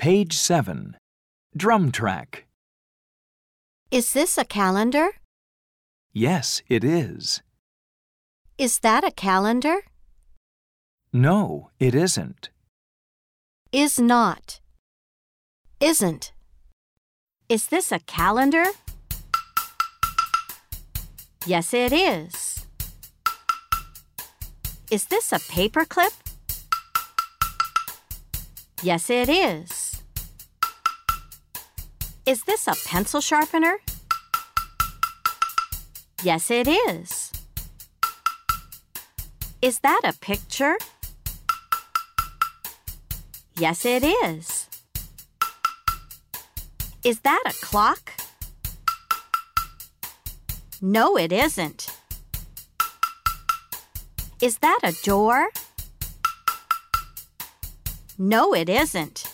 Page 7. Drum track. Is this a calendar? Yes, it is. Is that a calendar? No, it isn't. Is not. Isn't. Is this a calendar? Yes, it is. Is this a paperclip? Yes, it is. Is this a pencil sharpener? Yes, it is. Is that a picture? Yes, it is. Is that a clock? No, it isn't. Is that a door? No, it isn't.